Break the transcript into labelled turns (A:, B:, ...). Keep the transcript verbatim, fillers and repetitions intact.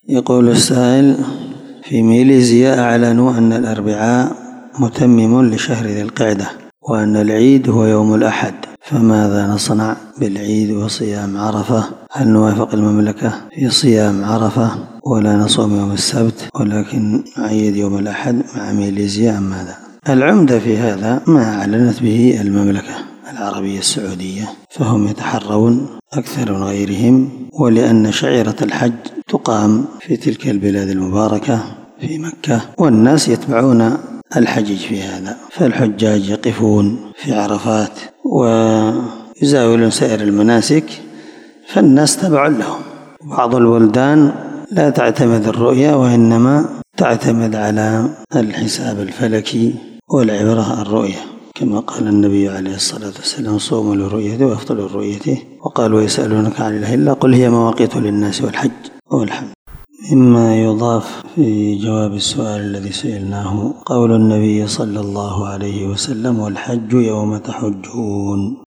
A: يقول السائل: في ماليزيا أعلنوا أن الأربعاء متمم لشهر ذي القعدة، وأن العيد هو يوم الأحد، فماذا نصنع بالعيد وصيام عرفة؟ هل نوافق المملكة في صيام عرفة ولا نصوم يوم السبت ولكن نعيد يوم الأحد مع ماليزيا أم ماذا؟ العمدة في هذا ما أعلنت به المملكة العربية السعودية، فهم يتحرون أكثر من غيرهم، ولأن شعيرة الحج تقام في تلك البلاد المباركة في مكة، والناس يتبعون الحجيج في هذا، فالحجاج يقفون في عرفات ويزاولون سائر المناسك، فالناس تبع لهم. بعض البلدان لا تعتمد الرؤية وإنما تعتمد على الحساب الفلكي، والعبرة الرؤية، كما قال النبي عليه الصلاة والسلام: صوموا لرؤيته وافطروا لرؤيته. وقالوا: يسألونك عن الأهلة قل هي مواقيت للناس والحج والحمد. مما يضاف في جواب السؤال الذي سئلناه قول النبي صلى الله عليه وسلم: والحج يوم تحجون.